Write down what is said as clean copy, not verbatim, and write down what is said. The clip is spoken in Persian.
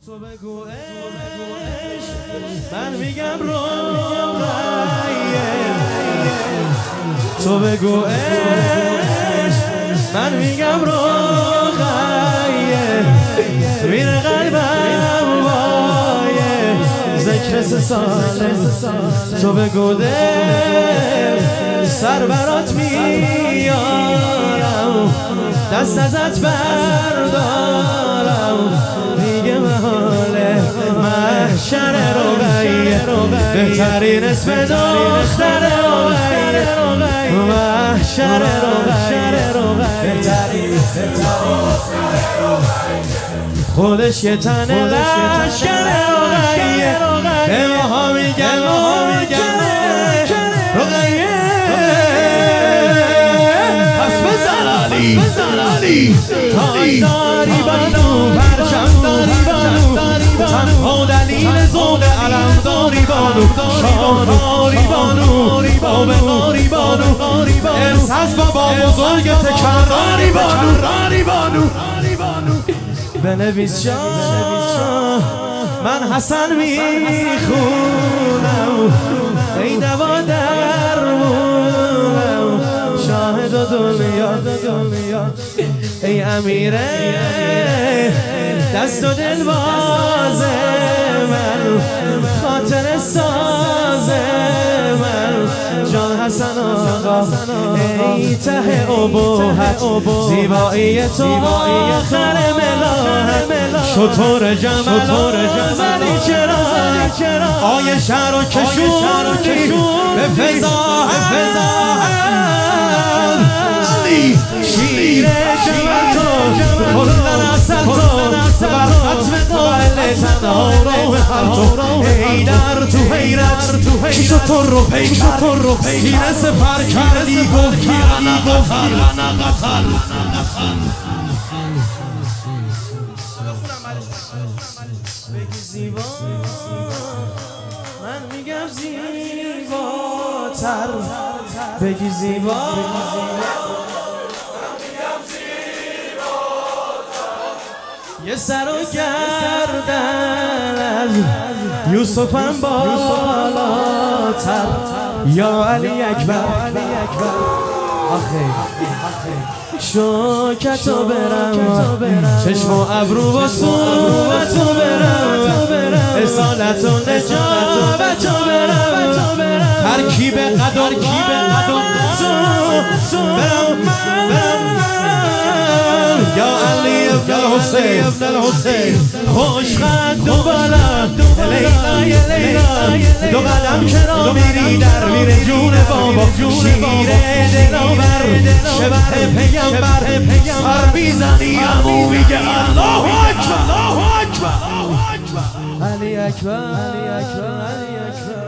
تو بگو عشق، من میگم روغیه. تو بگو عشق، من میگم روغیه. میره قلبم وایه ذکر 3 ساله. تو بگو دل سر برات میارم، دست ازت بردارم. دیگه محاله محشر رقیه، بهترین اسم دختر رقیه. محشر رقیه، بهترین خودش یه تن لشکر رقیه. به ماها میگن رقیه. پس بزن علی تانداری بانو، پرچم داری بانو، تنها دلیل ذوق علم داری بانو، شاهداری بانو، آبقاری بانو، ارث از بابا بزرگ تکراری بانو. بنویس شاه من حسن میخونم، ای دوا درمونم، شاهد و دنیا، ای امیره دست و دل باز من، خاطر ساز من، جان حسن آقا. ای ته ابهت، زیبایی تو آخر ملاحت، شطور جمال آزدی چرا آی شهر و کشوری به فضاحت. شیر جمال تو کلن اصل تو، بر ختم قائل تنها رو حیدر تو حیرت، کشو تو رو سینه سپر کردی گفتی انا قتل. بگی زیبا، من میگم زیباتر. بگی زیبا، یه سر و گردن از یوسفم بالاتر. یا علی اکبر، آخه شوکتو برم، چشم و ابرو و صورتو برم، اصالت و نجابتو برم، ترکیب قد و برم. یا علی ابن الحسین خوش قد و بلند، لیلا دو قدم چرا میری در میره جون بابا، شیر دلاور شبه پیغمبر، سر بیزنی امو میگه الله اکبر. علی اکبر.